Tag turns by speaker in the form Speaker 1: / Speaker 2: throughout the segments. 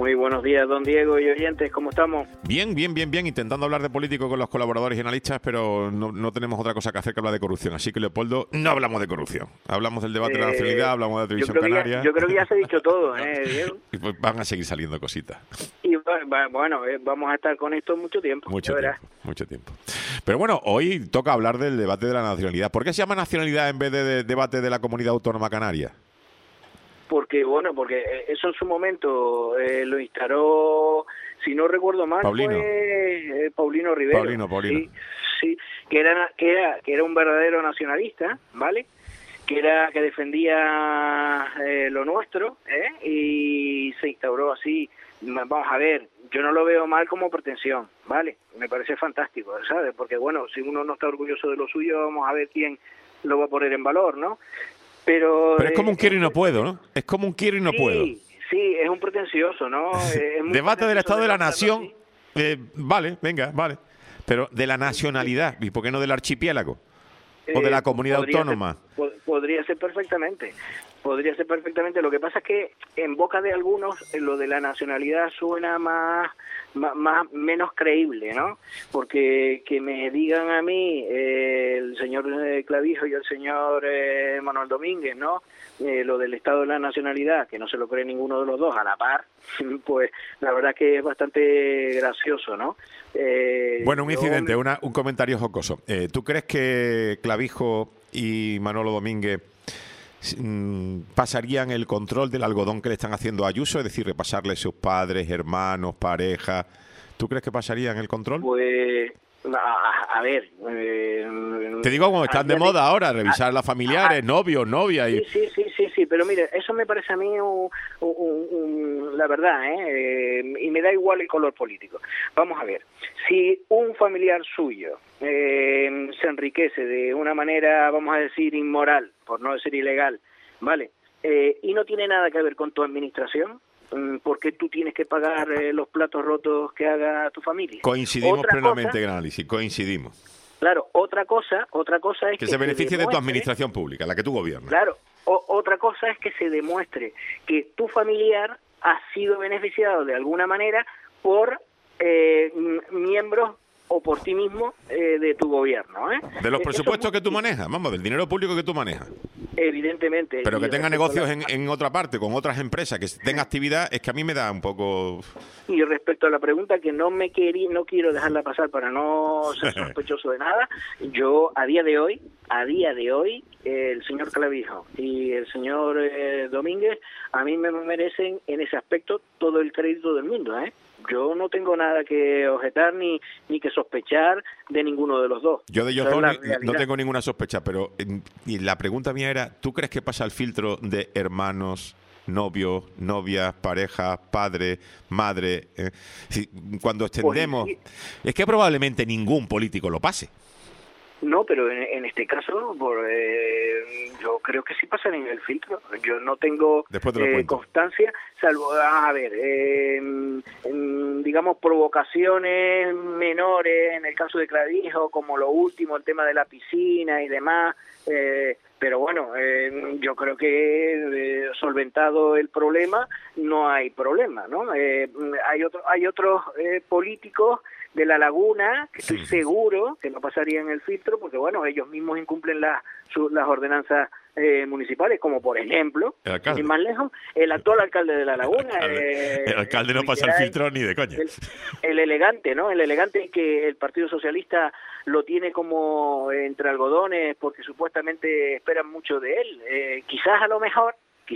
Speaker 1: Muy buenos días, don Diego y oyentes, ¿cómo estamos?
Speaker 2: Bien, intentando hablar de político con los colaboradores y analistas, pero no tenemos otra cosa que hacer que hablar de corrupción. Así que, Leopoldo, no hablamos de corrupción. Hablamos del debate de la nacionalidad, hablamos de la televisión canaria.
Speaker 1: Yo creo que ya se ha dicho todo, Diego.
Speaker 2: Y pues van a seguir saliendo cositas.
Speaker 1: Y bueno, vamos a estar con esto mucho tiempo.
Speaker 2: Mucho tiempo. Pero bueno, hoy toca hablar del debate de la nacionalidad. ¿Por qué se llama nacionalidad en vez de debate de la comunidad autónoma canaria?
Speaker 1: Porque eso en su momento lo instaló, si no recuerdo mal, fue Paulino Rivero.
Speaker 2: Paulino.
Speaker 1: Sí, que era un verdadero nacionalista, ¿vale? Que defendía lo nuestro, y se instauró así. Vamos a ver, yo no lo veo mal como pretensión, ¿vale? Me parece fantástico, ¿sabes? Porque bueno, si uno no está orgulloso de lo suyo, vamos a ver quién lo va a poner en valor, ¿no? Pero
Speaker 2: es como un quiero y no puedo, ¿no? Es como un quiero y no puedo.
Speaker 1: Sí, es un pretencioso, ¿no?
Speaker 2: Debate del Estado de la Nación. Vale. Pero de la nacionalidad, ¿y por qué no del archipiélago? ¿O de la comunidad autónoma?
Speaker 1: Podría ser perfectamente. Lo que pasa es que en boca de algunos lo de la nacionalidad suena menos creíble, ¿no? Porque que me digan a mí el señor Clavijo y el señor Manuel Domínguez, ¿no? Lo del Estado de la nacionalidad, que no se lo cree ninguno de los dos a la par, pues la verdad que es bastante gracioso, ¿no?
Speaker 2: Bueno, un incidente, un comentario jocoso. ¿Tú crees que Clavijo y Manolo Domínguez pasarían el control del algodón que le están haciendo a Ayuso? Es decir, repasarle sus padres, hermanos, pareja. ¿Tú crees que pasarían el control?
Speaker 1: Pues, a ver...
Speaker 2: Te digo, como están de moda ahora, revisar las familiares, novios, novias...
Speaker 1: Sí, pero mire, eso me parece a mí la verdad, y me da igual el color político. Vamos a ver, si un familiar suyo se enriquece de una manera, vamos a decir, inmoral, por no decir ilegal, ¿vale? Y no tiene nada que ver con tu administración, ¿por qué tú tienes que pagar los platos rotos que haga tu familia?
Speaker 2: Coincidimos plenamente en el análisis, coincidimos.
Speaker 1: Claro, otra cosa es
Speaker 2: que se beneficie de tu administración pública, la que tú gobiernas.
Speaker 1: Claro, otra cosa es que se demuestre que tu familiar ha sido beneficiado de alguna manera por miembros o por ti mismo de tu gobierno.
Speaker 2: De los presupuestos que tú manejas, vamos, del dinero público que tú manejas.
Speaker 1: Evidentemente.
Speaker 2: Pero que tenga negocios en otra parte, con otras empresas, que tenga actividad, es que a mí me da un poco...
Speaker 1: Y respecto a la pregunta, que no quiero dejarla pasar para no ser sospechoso de nada, yo a día de hoy, el señor Clavijo y el señor Domínguez, a mí me merecen en ese aspecto todo el crédito del mundo, Yo no tengo nada que objetar ni que sospechar de ninguno de los dos.
Speaker 2: Yo de ellos dos no tengo ninguna sospecha, pero y la pregunta mía era, ¿tú crees que pasa el filtro de hermanos, novios, novias, parejas, padre, madre? Cuando extendemos...
Speaker 1: Pues,
Speaker 2: es que probablemente ningún político lo pase.
Speaker 1: No, pero en este caso, yo creo que sí pasan en el filtro. Yo no tengo constancia, salvo, digamos, provocaciones menores, en el caso de Clavijo, como lo último, el tema de la piscina y demás. Pero bueno, yo creo que solventado el problema, no hay problema, ¿no? Hay otros políticos de La Laguna, que estoy seguro que no pasarían el filtro, porque bueno, ellos mismos incumplen las ordenanzas municipales, como por ejemplo, sin más lejos, el actual alcalde de La Laguna.
Speaker 2: El alcalde no pasa el filtro ni de coña.
Speaker 1: El elegante, ¿no? El elegante que el Partido Socialista lo tiene como entre algodones, porque supuestamente esperan mucho de él. Quizás a lo mejor,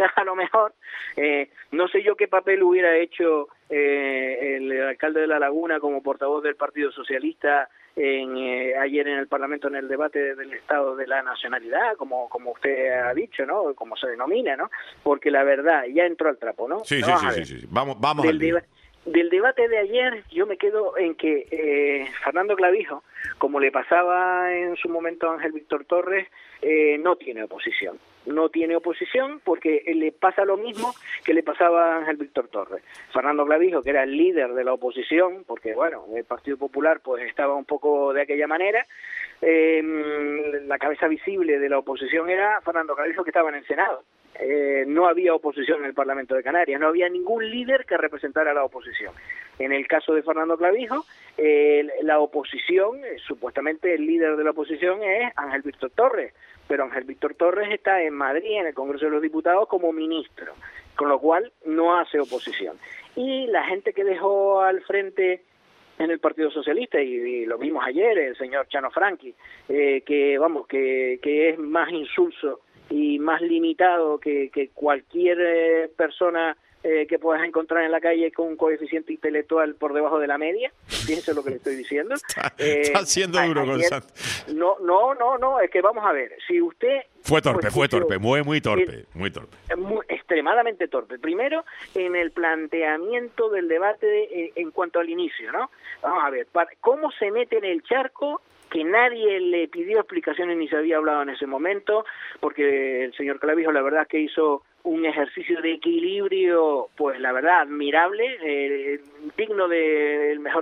Speaker 1: no sé yo qué papel hubiera hecho el alcalde de La Laguna como portavoz del Partido Socialista ayer en el Parlamento en el debate del Estado de la Nacionalidad, como usted ha dicho, ¿no? Como se denomina, ¿no? Porque la verdad, ya entró al trapo, ¿no?
Speaker 2: Sí. Vamos al lío.
Speaker 1: Del debate de ayer yo me quedo en que Fernando Clavijo, como le pasaba en su momento a Ángel Víctor Torres, no tiene oposición. No tiene oposición porque le pasa lo mismo que le pasaba a Ángel Víctor Torres. Fernando Clavijo, que era el líder de la oposición, porque bueno, el Partido Popular pues estaba un poco de aquella manera, la cabeza visible de la oposición era Fernando Clavijo, que estaba en el Senado. no había oposición en el Parlamento de Canarias, no había ningún líder que representara a la oposición. En el caso de Fernando Clavijo, la oposición, supuestamente el líder de la oposición es Ángel Víctor Torres, pero Ángel Víctor Torres está en Madrid, en el Congreso de los Diputados, como ministro, con lo cual no hace oposición. Y la gente que dejó al frente en el Partido Socialista, y lo vimos ayer, el señor Chano Franqui, que es más insulso y más limitado que cualquier persona que puedas encontrar en la calle con un coeficiente intelectual por debajo de la media. Fíjense lo que le estoy diciendo.
Speaker 2: Está siendo duro, Gonzalo.
Speaker 1: No, es que vamos a ver, si usted...
Speaker 2: Fue torpe, muy torpe.
Speaker 1: Extremadamente torpe. Primero, en el planteamiento del debate en cuanto al inicio, ¿no? Vamos a ver, ¿cómo se mete en el charco? Que nadie le pidió explicaciones ni se había hablado en ese momento, porque el señor Clavijo la verdad que hizo un ejercicio de equilibrio, pues la verdad admirable, digno del mejor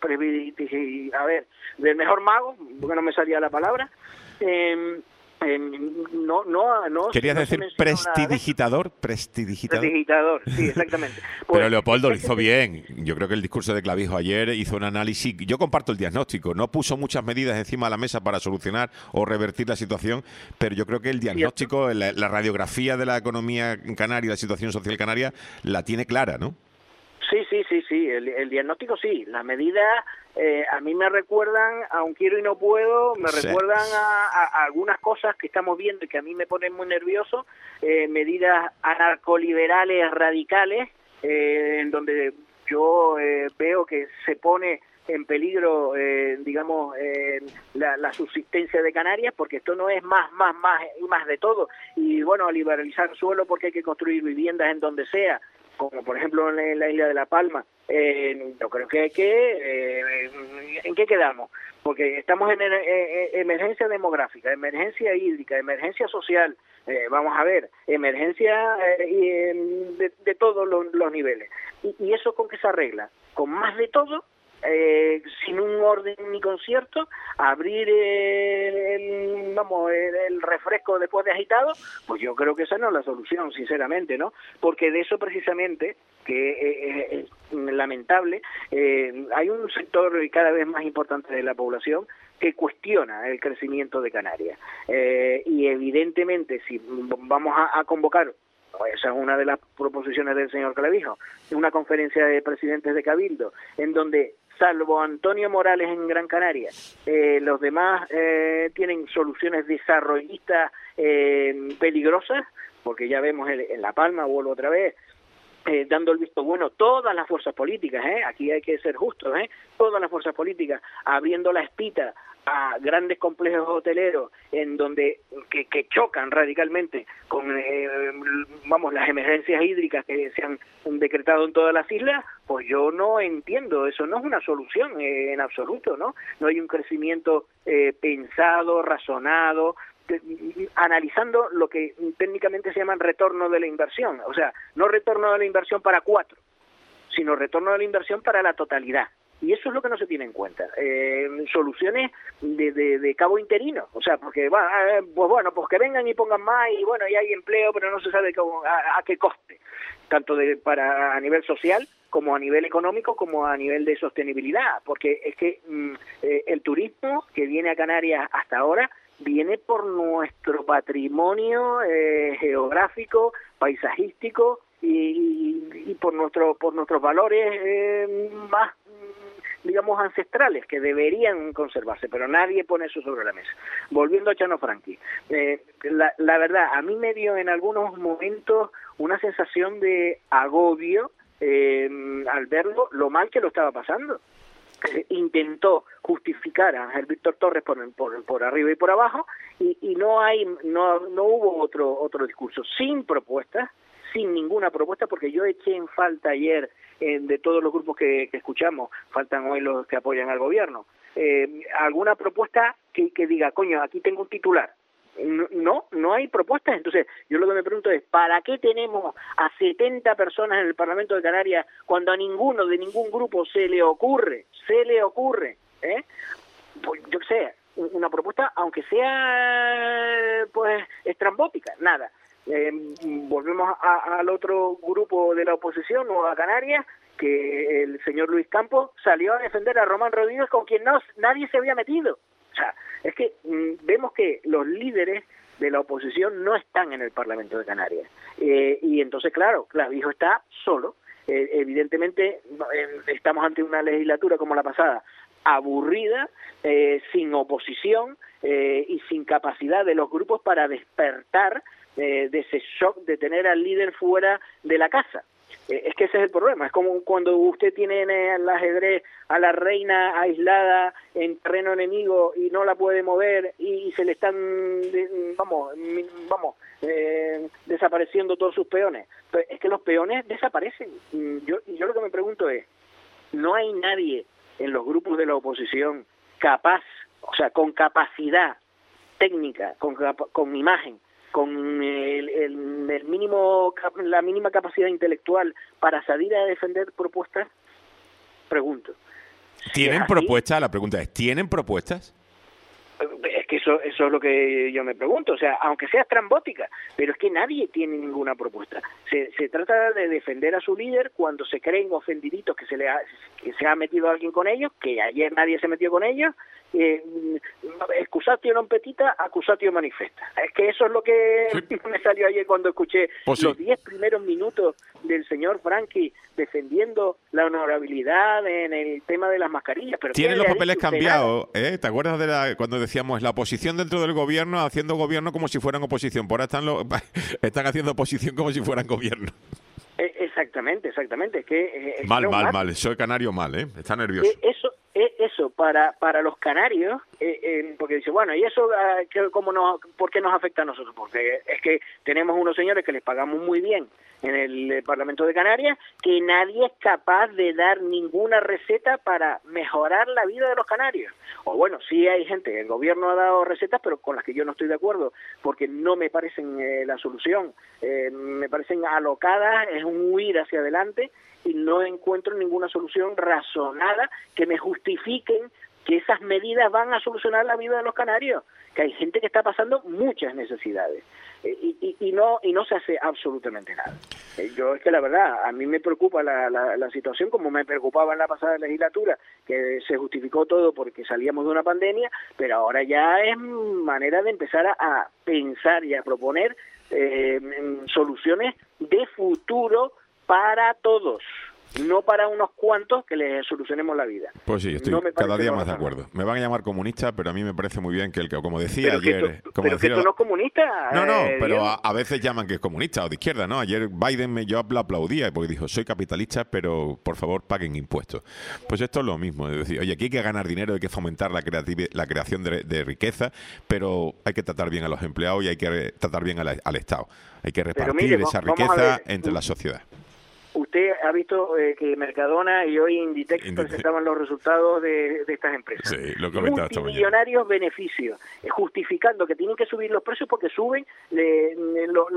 Speaker 1: del mejor mago, porque no me salía la palabra.
Speaker 2: ¿Querías decir prestidigitador?
Speaker 1: Prestidigitador, sí, exactamente. Pues,
Speaker 2: pero Leopoldo lo hizo bien. Yo creo que el discurso de Clavijo ayer hizo un análisis. Yo comparto el diagnóstico. No puso muchas medidas encima de la mesa para solucionar o revertir la situación, pero yo creo que el diagnóstico, la radiografía de la economía canaria, la situación social canaria, la tiene clara, ¿no?
Speaker 1: Sí, el diagnóstico sí. Las medidas a mí me recuerdan, aun quiero y no puedo, me recuerdan a algunas cosas que estamos viendo y que a mí me ponen muy nervioso, medidas anarcoliberales radicales, en donde yo veo que se pone en peligro, la subsistencia de Canarias, porque esto no es más y más de todo. Y bueno, liberalizar suelo porque hay que construir viviendas en donde sea, como por ejemplo en la isla de La Palma. Yo creo que hay que... ¿En qué quedamos? Porque estamos en emergencia demográfica, emergencia hídrica, emergencia social, vamos a ver, emergencia de todos los niveles. ¿Y eso con qué se arregla? Con más de todo, sin un orden ni concierto, abrir el refresco después de agitado. Pues yo creo que esa no es la solución, sinceramente, ¿no? Porque de eso precisamente, que es lamentable, hay un sector cada vez más importante de la población que cuestiona el crecimiento de Canarias, y evidentemente si vamos a convocar, esa es una de las proposiciones del señor Clavijo, una conferencia de presidentes de Cabildo, en donde salvo Antonio Morales en Gran Canaria, los demás tienen soluciones desarrollistas peligrosas, porque ya vemos en La Palma, vuelvo otra vez, dando el visto bueno, todas las fuerzas políticas, aquí hay que ser justos, todas las fuerzas políticas, abriendo la espita a grandes complejos hoteleros en donde que chocan radicalmente con las emergencias hídricas que se han decretado en todas las islas. Pues yo no entiendo, eso no es una solución en absoluto, no hay un crecimiento pensado, razonado, analizando lo que técnicamente se llama retorno de la inversión, o sea, no retorno de la inversión para 4, sino retorno de la inversión para la totalidad. Y eso es lo que no se tiene en cuenta. Soluciones de cabo interino, o sea, porque pues que vengan y pongan más y bueno, y hay empleo, pero no se sabe a qué coste, tanto a nivel social como a nivel económico, como a nivel de sostenibilidad, porque es que el turismo que viene a Canarias hasta ahora viene por nuestro patrimonio geográfico, paisajístico y por nuestros valores más, digamos, ancestrales, que deberían conservarse, pero nadie pone eso sobre la mesa. Volviendo a Chano Franqui, la verdad, a mí me dio en algunos momentos una sensación de agobio al verlo, lo mal que lo estaba pasando. Intentó justificar a Ángel Víctor Torres por arriba y por abajo, y no hubo otro discurso, sin propuestas, sin ninguna propuesta, porque yo eché en falta ayer de todos los grupos que escuchamos, faltan hoy los que apoyan al gobierno, alguna propuesta que diga, coño, aquí tengo un titular. No hay propuestas. Entonces yo lo que me pregunto es, ¿para qué tenemos a 70 personas en el Parlamento de Canarias cuando a ninguno de ningún grupo se le ocurre, pues yo qué sé, una propuesta, aunque sea pues estrambótica? Nada. volvemos al otro grupo de la oposición, Nueva Canarias, que el señor Luis Campos salió a defender a Román Rodríguez, con quien nadie se había metido. O sea, es que vemos que los líderes de la oposición no están en el Parlamento de Canarias. Y entonces, claro, Clavijo está solo. Evidentemente, estamos ante una legislatura como la pasada, aburrida, sin oposición y sin capacidad de los grupos para despertar de ese shock de tener al líder fuera de la casa. Es que ese es el problema. Es como cuando usted tiene en el ajedrez a la reina aislada en terreno enemigo y no la puede mover y se le están desapareciendo todos sus peones. Pero es que los peones desaparecen. Yo lo que me pregunto es, ¿no hay nadie en los grupos de la oposición capaz, o sea, con capacidad técnica, con imagen, con el mínimo, la mínima capacidad intelectual para salir a defender propuestas? Pregunto.
Speaker 2: ¿Tienen propuestas? La pregunta es, ¿tienen propuestas?
Speaker 1: Es que eso es lo que yo me pregunto, o sea, aunque sea estrambótica, pero es que nadie tiene ninguna propuesta. Se trata de defender a su líder cuando se creen ofendiditos que se ha metido alguien con ellos, que ayer nadie se metió con ellos. Excusatio non petita, accusatio manifesta. Es que eso es lo que me salió ayer cuando escuché los 10 primeros minutos del señor Franqui defendiendo la honorabilidad en el tema de las mascarillas. Pero
Speaker 2: tienen los papeles cambiados, ¿eh? ¿Te acuerdas de cuando decíamos la oposición dentro del gobierno haciendo gobierno como si fueran oposición? Por ahora están haciendo oposición como si fueran gobierno.
Speaker 1: Exactamente. Es que
Speaker 2: mal. Soy canario mal, ¿eh? Está nervioso.
Speaker 1: Eso para los canarios, porque dice, bueno, ¿y eso por qué nos afecta a nosotros? Porque es que tenemos unos señores que les pagamos muy bien en el Parlamento de Canarias, que nadie es capaz de dar ninguna receta para mejorar la vida de los canarios. O bueno, sí hay gente, el gobierno ha dado recetas, pero con las que yo no estoy de acuerdo, porque no me parecen la solución. Me parecen alocadas, es un huir hacia adelante, y no encuentro ninguna solución razonada que me justifiquen que esas medidas van a solucionar la vida de los canarios, que hay gente que está pasando muchas necesidades y no se hace absolutamente nada. Yo es que la verdad, a mí me preocupa la situación, como me preocupaba en la pasada legislatura, que se justificó todo porque salíamos de una pandemia, pero ahora ya es manera de empezar a pensar y a proponer soluciones de futuro para todos, no para unos cuantos que les solucionemos la vida.
Speaker 2: Pues sí, estoy cada día más de acuerdo. Me van a llamar comunista, pero a mí me parece muy bien que como decía ayer...
Speaker 1: Pero que esto no es comunista.
Speaker 2: No, pero a veces llaman que es comunista o de izquierda, ¿no? Ayer Biden yo lo aplaudía porque dijo, soy capitalista, pero por favor paguen impuestos. Pues esto es lo mismo, es decir, oye, aquí hay que ganar dinero, hay que fomentar la creación de riqueza, pero hay que tratar bien a los empleados y hay que tratar bien al Estado. Hay que repartir esa riqueza entre la sociedad.
Speaker 1: Usted ha visto que Mercadona y hoy Inditex presentaban los resultados de estas empresas.
Speaker 2: Sí, lo comentaba esta mañana.
Speaker 1: Multimillonarios beneficios, justificando que tienen que subir los precios porque suben los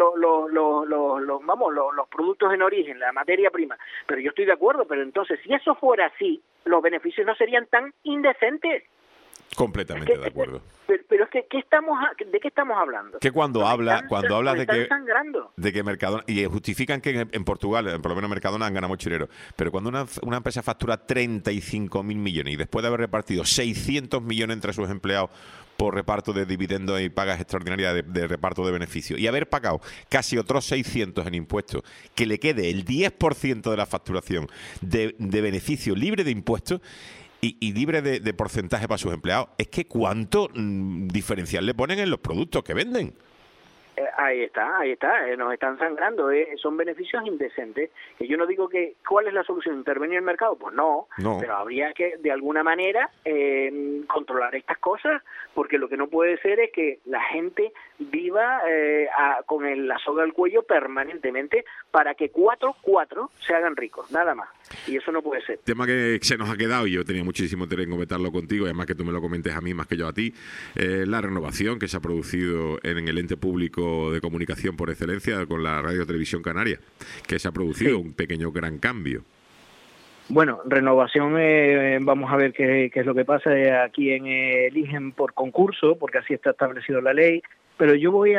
Speaker 1: productos en origen, la materia prima. Pero yo estoy de acuerdo, pero entonces, si eso fuera así, los beneficios no serían tan indecentes.
Speaker 2: Completamente de acuerdo.
Speaker 1: Pero es que ¿de qué estamos hablando?
Speaker 2: Que cuando hablas de que Mercadona, y justifican que en Portugal, por lo menos Mercadona han ganado mucho dinero, pero cuando una empresa factura 35.000 millones y después de haber repartido 600 millones entre sus empleados por reparto de dividendos y pagas extraordinarias de reparto de beneficios y haber pagado casi otros 600 en impuestos, que le quede el 10% de la facturación de beneficio libre de impuestos y libre de porcentaje para sus empleados, es que ¿cuánto diferencial le ponen en los productos que venden?
Speaker 1: Ahí está, nos están sangrando, son beneficios indecentes. Que yo no digo que ¿cuál es la solución? ¿Intervenir en el mercado? Pues no, pero habría que de alguna manera controlar estas cosas, porque lo que no puede ser es que la gente viva con la soga al cuello permanentemente para que cuatro se hagan ricos, nada más. Y eso no puede ser.
Speaker 2: Tema que se nos ha quedado, y yo tenía muchísimo interés en comentarlo contigo, y además que tú me lo comentes a mí más que yo a ti, la renovación que se ha producido en el ente público de comunicación por excelencia con la Radio Televisión Canaria, que se ha producido un pequeño gran cambio.
Speaker 1: Bueno, renovación, vamos a ver qué es lo que pasa. Aquí eligen por concurso, porque así está establecido la ley. pero yo voy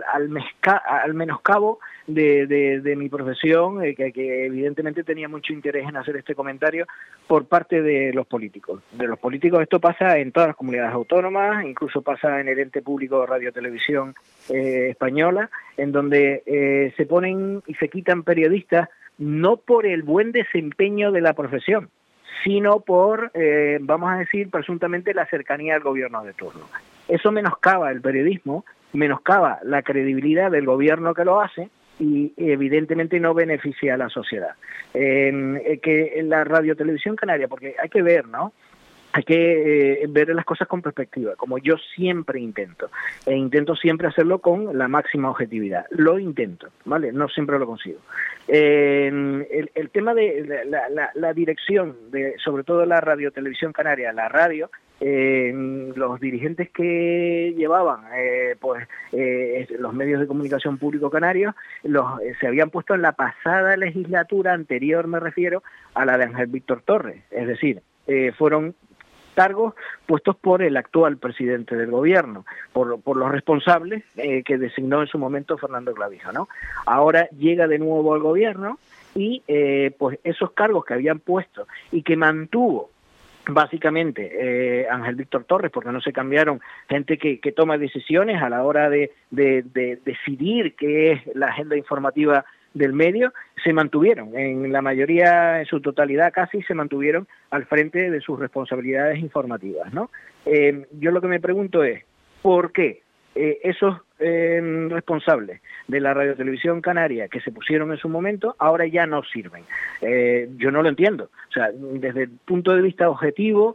Speaker 1: al menoscabo de mi profesión, que evidentemente tenía mucho interés en hacer este comentario por parte de los políticos. De los políticos esto pasa en todas las comunidades autónomas, incluso pasa en el ente público Radio Televisión Española, en donde se ponen y se quitan periodistas no por el buen desempeño de la profesión, sino por, vamos a decir, presuntamente la cercanía al gobierno de turno. Eso menoscaba el periodismo, menoscaba la credibilidad del gobierno que lo hace y evidentemente no beneficia a la sociedad. Que la radiotelevisión canaria, porque hay que ver, ¿no? Hay que ver las cosas con perspectiva, como yo siempre intento, e intento siempre hacerlo con la máxima objetividad. Lo intento, ¿vale? No siempre lo consigo. El tema de la dirección, sobre todo la radiotelevisión canaria, la radio, los dirigentes que llevaban los medios de comunicación público canarios se habían puesto en la pasada legislatura anterior, me refiero, a la de Ángel Víctor Torres, es decir, fueron cargos puestos por el actual presidente del gobierno, por los responsables que designó en su momento Fernando Clavijo, ¿no? Ahora llega de nuevo al gobierno y pues esos cargos que habían puesto y que mantuvo básicamente Ángel Víctor Torres, porque no se cambiaron gente que toma decisiones a la hora de decidir qué es la agenda informativa del medio, se mantuvieron, en la mayoría, en su totalidad casi, se mantuvieron al frente de sus responsabilidades informativas, ¿no? Yo lo que me pregunto es, ¿por qué esos responsables de la radiotelevisión canaria que se pusieron en su momento ahora ya no sirven? Yo no lo entiendo. O sea, desde el punto de vista objetivo,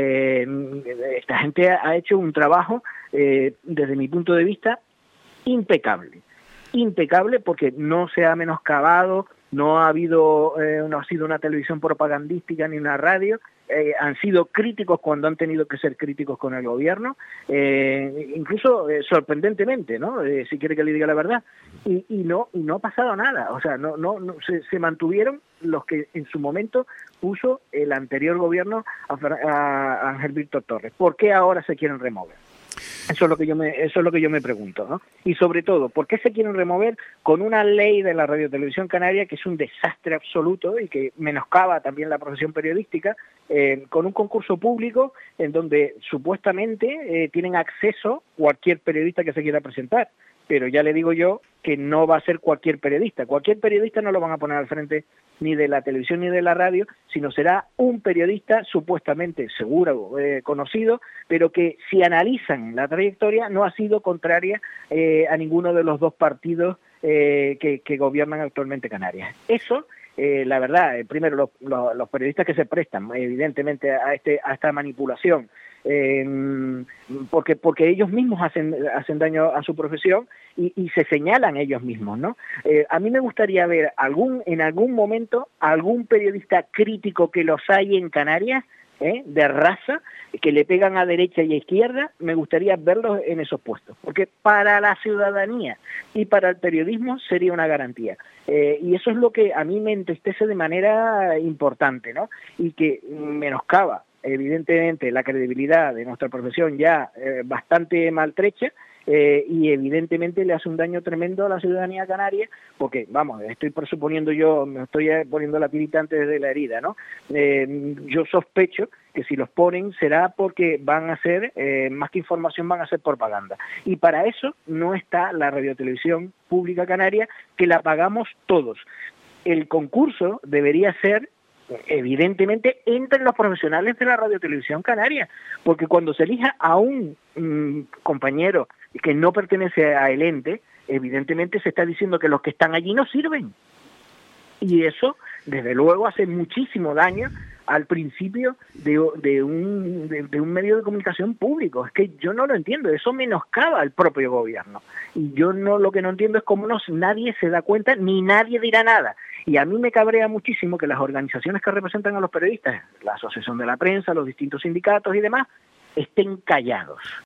Speaker 1: esta gente ha hecho un trabajo, desde mi punto de vista, impecable porque no se ha menoscabado, no ha sido una televisión propagandística ni una radio, han sido críticos cuando han tenido que ser críticos con el gobierno, incluso sorprendentemente, ¿no? Si quiere que le diga la verdad, y no ha pasado nada, o sea, no se mantuvieron los que en su momento puso el anterior gobierno a Ángel Víctor Torres. ¿Por qué ahora se quieren remover? Eso es lo que yo me pregunto, ¿no? Y sobre todo, ¿por qué se quieren remover con una ley de la radiotelevisión canaria que es un desastre absoluto y que menoscaba también la profesión periodística, con un concurso público en donde supuestamente tienen acceso cualquier periodista que se quiera presentar? Pero ya le digo yo que no va a ser cualquier periodista. Cualquier periodista no lo van a poner al frente ni de la televisión ni de la radio, sino será un periodista supuestamente seguro, conocido, pero que si analizan la trayectoria no ha sido contraria a ninguno de los dos partidos que gobiernan actualmente Canarias. Eso, la verdad, primero los periodistas que se prestan evidentemente a esta manipulación, porque ellos mismos hacen daño a su profesión y se señalan ellos mismos, ¿no? A mí me gustaría ver en algún momento algún periodista crítico, que los hay en Canarias, de raza, que le pegan a derecha y a izquierda. Me gustaría verlos en esos puestos, porque para la ciudadanía y para el periodismo sería una garantía. Y eso es lo que a mí me entristece de manera importante, ¿no? Y que menoscaba evidentemente la credibilidad de nuestra profesión ya bastante maltrecha, y evidentemente le hace un daño tremendo a la ciudadanía canaria, porque, vamos, estoy presuponiendo yo, me estoy poniendo la tirita antes de la herida, ¿no? Yo sospecho que si los ponen será porque van a ser, más que información, van a ser propaganda. Y para eso no está la radiotelevisión pública canaria, que la pagamos todos. El concurso debería ser, evidentemente, entre los profesionales de la radiotelevisión canaria, porque cuando se elija a un compañero que no pertenece a el ente, evidentemente se está diciendo que los que están allí no sirven. Y eso, desde luego, hace muchísimo daño al principio de un medio de comunicación público. Es que yo no lo entiendo, eso menoscaba al propio gobierno. Y yo lo que no entiendo es cómo nadie se da cuenta, ni nadie dirá nada. Y a mí me cabrea muchísimo que las organizaciones que representan a los periodistas, la Asociación de la Prensa, los distintos sindicatos y demás, estén callados.